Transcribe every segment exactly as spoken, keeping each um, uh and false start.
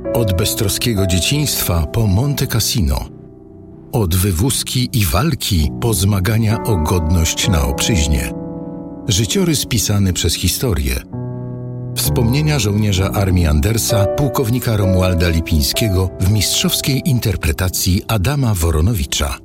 Od beztroskiego dzieciństwa po Monte Cassino. Od wywózki i walki po zmagania o godność na obczyźnie. Życiorys pisany przez historię. Wspomnienia żołnierza armii Andersa, pułkownika Romualda Lipińskiego w mistrzowskiej interpretacji Adama Woronowicza.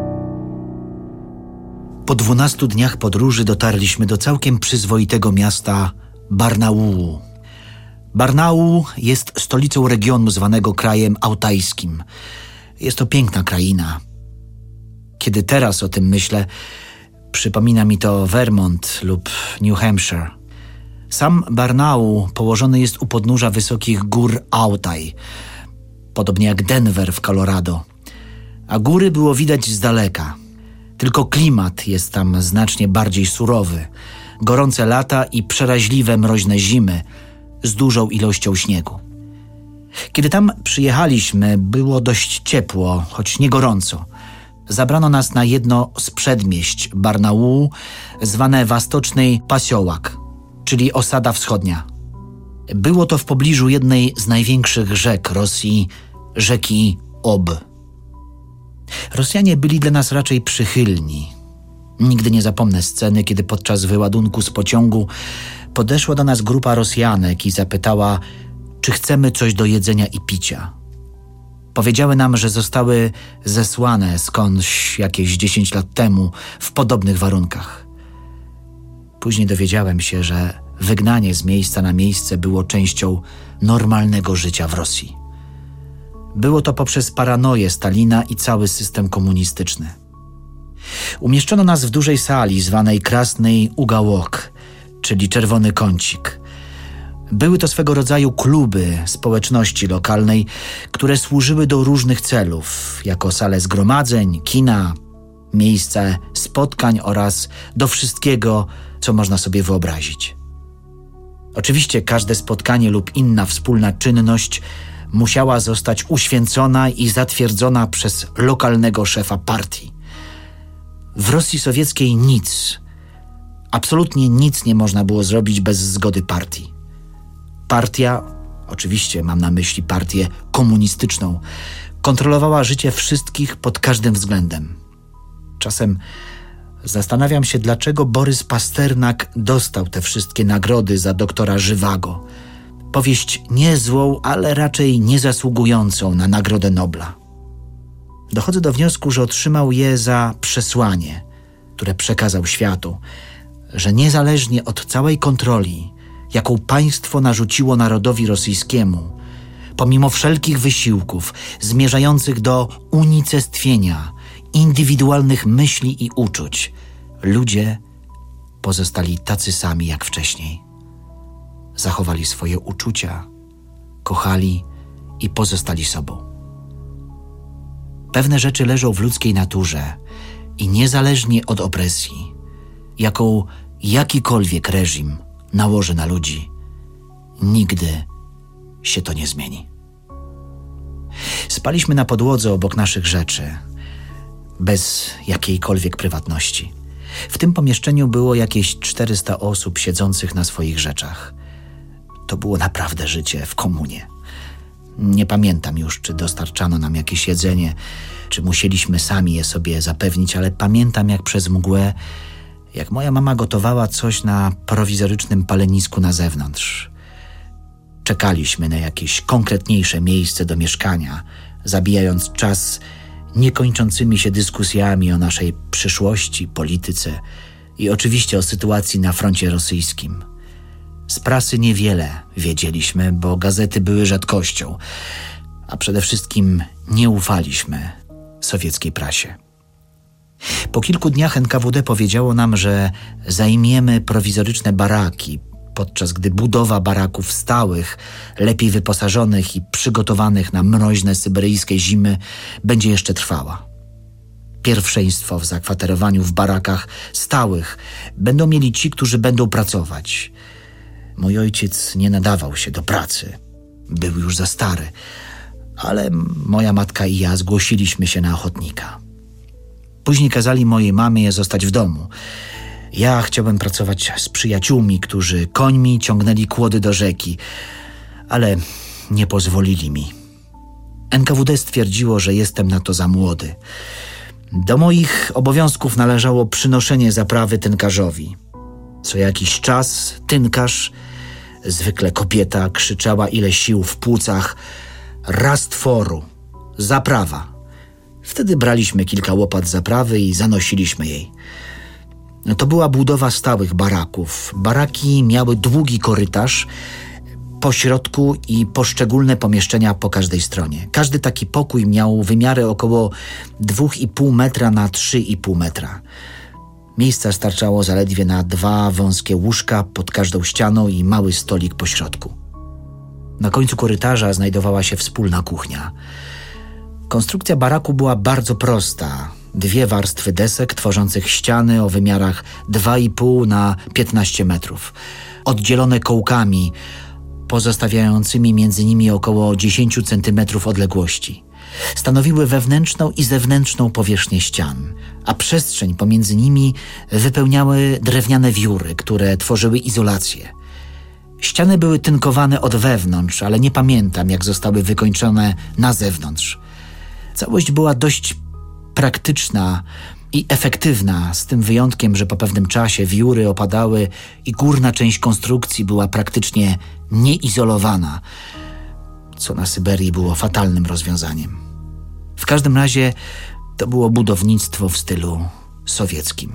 Po dwunastu dniach podróży dotarliśmy do całkiem przyzwoitego miasta Barnaulu. Barnaul jest stolicą regionu zwanego krajem autajskim. Jest to piękna kraina. Kiedy teraz o tym myślę, przypomina mi to Vermont lub New Hampshire. Sam Barnaul położony jest u podnóża wysokich gór Autaj, podobnie jak Denver w Colorado. A góry było widać z daleka. Tylko klimat jest tam znacznie bardziej surowy. Gorące lata i przeraźliwe mroźne zimy z dużą ilością śniegu. Kiedy tam przyjechaliśmy, było dość ciepło, choć nie gorąco. Zabrano nas na jedno z przedmieść Barnaulu, zwane Wastoczny Pasiołak, czyli osada wschodnia. Było to w pobliżu jednej z największych rzek Rosji, rzeki Ob. Rosjanie byli dla nas raczej przychylni. Nigdy nie zapomnę sceny, kiedy podczas wyładunku z pociągu podeszła do nas grupa Rosjanek i zapytała, czy chcemy coś do jedzenia i picia. Powiedziały nam, że zostały zesłane skądś jakieś dziesięć lat temu w podobnych warunkach. Później dowiedziałem się, że wygnanie z miejsca na miejsce było częścią normalnego życia w Rosji. Było to poprzez paranoję Stalina i cały system komunistyczny. Umieszczono nas w dużej sali zwanej Krasny Ugałok, czyli czerwony kącik. Były to swego rodzaju kluby społeczności lokalnej, które służyły do różnych celów, jako sale zgromadzeń, kina, miejsce spotkań oraz do wszystkiego, co można sobie wyobrazić. Oczywiście każde spotkanie lub inna wspólna czynność musiała zostać uświęcona i zatwierdzona przez lokalnego szefa partii. W Rosji sowieckiej nic, absolutnie nic nie można było zrobić bez zgody partii. Partia, oczywiście mam na myśli partię komunistyczną, kontrolowała życie wszystkich pod każdym względem. Czasem zastanawiam się, dlaczego Borys Pasternak dostał te wszystkie nagrody za doktora Żywago. Powieść niezłą, ale raczej niezasługującą na Nagrodę Nobla. Dochodzę do wniosku, że otrzymał je za przesłanie, które przekazał światu, że niezależnie od całej kontroli, jaką państwo narzuciło narodowi rosyjskiemu, pomimo wszelkich wysiłków zmierzających do unicestwienia indywidualnych myśli i uczuć, ludzie pozostali tacy sami jak wcześniej. Zachowali swoje uczucia, kochali i pozostali sobą. Pewne rzeczy leżą w ludzkiej naturze i niezależnie od opresji, jaką jakikolwiek reżim nałoży na ludzi, nigdy się to nie zmieni. Spaliśmy na podłodze obok naszych rzeczy, bez jakiejkolwiek prywatności. W tym pomieszczeniu było jakieś czterysta osób siedzących na swoich rzeczach. To było naprawdę życie w komunie. Nie pamiętam już, czy dostarczano nam jakieś jedzenie, czy musieliśmy sami je sobie zapewnić, ale pamiętam jak przez mgłę, jak moja mama gotowała coś na prowizorycznym palenisku na zewnątrz. Czekaliśmy na jakieś konkretniejsze miejsce do mieszkania, zabijając czas niekończącymi się dyskusjami o naszej przyszłości, polityce i oczywiście o sytuacji na froncie rosyjskim. Z prasy niewiele wiedzieliśmy, bo gazety były rzadkością, a przede wszystkim nie ufaliśmy sowieckiej prasie. Po kilku dniach N K W D powiedziało nam, że zajmiemy prowizoryczne baraki, podczas gdy budowa baraków stałych, lepiej wyposażonych i przygotowanych na mroźne syberyjskie zimy będzie jeszcze trwała. Pierwszeństwo w zakwaterowaniu w barakach stałych będą mieli ci, którzy będą pracować. Mój ojciec nie nadawał się do pracy. Był już za stary, ale moja matka i ja zgłosiliśmy się na ochotnika. Później kazali mojej mamie zostać w domu. Ja chciałem pracować z przyjaciółmi, którzy końmi ciągnęli kłody do rzeki, ale nie pozwolili mi. N K W D stwierdziło, że jestem na to za młody. Do moich obowiązków należało przynoszenie zaprawy tynkarzowi. Co jakiś czas tynkarz, zwykle kobieta, krzyczała ile sił w płucach: raz tworu, zaprawa. Wtedy braliśmy kilka łopat zaprawy i zanosiliśmy jej. To była budowa stałych baraków. Baraki miały długi korytarz po środku i poszczególne pomieszczenia po każdej stronie. Każdy taki pokój miał wymiary około dwa i pół metra na trzy i pół metra. Miejsca starczało zaledwie na dwa wąskie łóżka pod każdą ścianą i mały stolik po środku. Na końcu korytarza znajdowała się wspólna kuchnia. Konstrukcja baraku była bardzo prosta. Dwie warstwy desek tworzących ściany o wymiarach dwa i pół na piętnaście metrów, oddzielone kołkami pozostawiającymi między nimi około dziesięć centymetrów odległości. Stanowiły wewnętrzną i zewnętrzną powierzchnię ścian, a przestrzeń pomiędzy nimi wypełniały drewniane wióry, które tworzyły izolację. Ściany były tynkowane od wewnątrz, ale nie pamiętam, jak zostały wykończone na zewnątrz. Całość była dość praktyczna i efektywna, z tym wyjątkiem, że po pewnym czasie wióry opadały i górna część konstrukcji była praktycznie nieizolowana, co na Syberii było fatalnym rozwiązaniem. W każdym razie to było budownictwo w stylu sowieckim.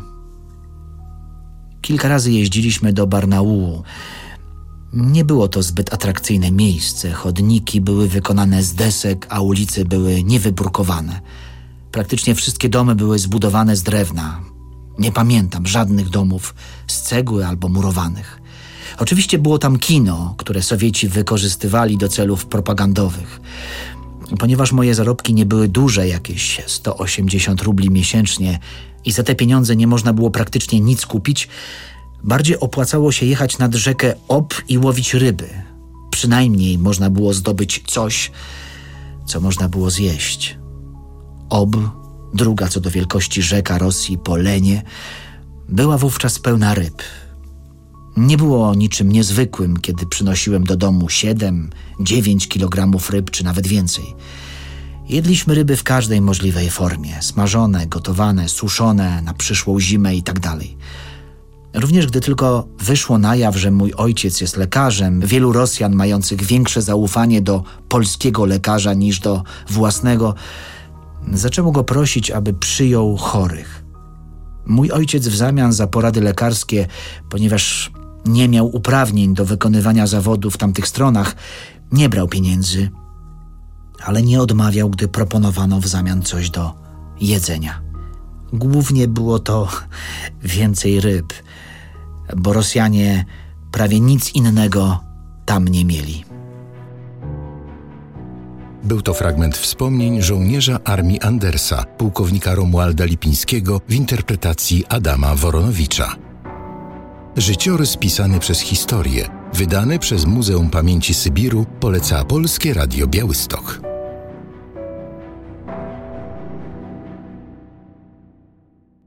Kilka razy jeździliśmy do Barnaulu. Nie było to zbyt atrakcyjne miejsce. Chodniki były wykonane z desek, a ulice były niewybrukowane. Praktycznie wszystkie domy były zbudowane z drewna. Nie pamiętam żadnych domów z cegły albo murowanych. Oczywiście było tam kino, które Sowieci wykorzystywali do celów propagandowych. Ponieważ moje zarobki nie były duże, jakieś sto osiemdziesiąt rubli miesięcznie, i za te pieniądze nie można było praktycznie nic kupić, bardziej opłacało się jechać nad rzekę Ob i łowić ryby. Przynajmniej można było zdobyć coś, co można było zjeść. Ob, druga co do wielkości rzeka Rosji po Lenie, była wówczas pełna ryb. Nie było niczym niezwykłym, kiedy przynosiłem do domu siedem, dziewięć kilogramów ryb, czy nawet więcej. Jedliśmy ryby w każdej możliwej formie, smażone, gotowane, suszone, na przyszłą zimę i tak dalej. Również gdy tylko wyszło na jaw, że mój ojciec jest lekarzem, wielu Rosjan mających większe zaufanie do polskiego lekarza niż do własnego, zaczęło go prosić, aby przyjął chorych. Mój ojciec w zamian za porady lekarskie, ponieważ nie miał uprawnień do wykonywania zawodu w tamtych stronach, nie brał pieniędzy, ale nie odmawiał, gdy proponowano w zamian coś do jedzenia. Głównie było to więcej ryb, bo Rosjanie prawie nic innego tam nie mieli. Był to fragment wspomnień żołnierza armii Andersa, pułkownika Romualda Lipińskiego w interpretacji Adama Woronowicza. Życiorys pisany przez historię, wydany przez Muzeum Pamięci Sybiru, poleca Polskie Radio Białystok.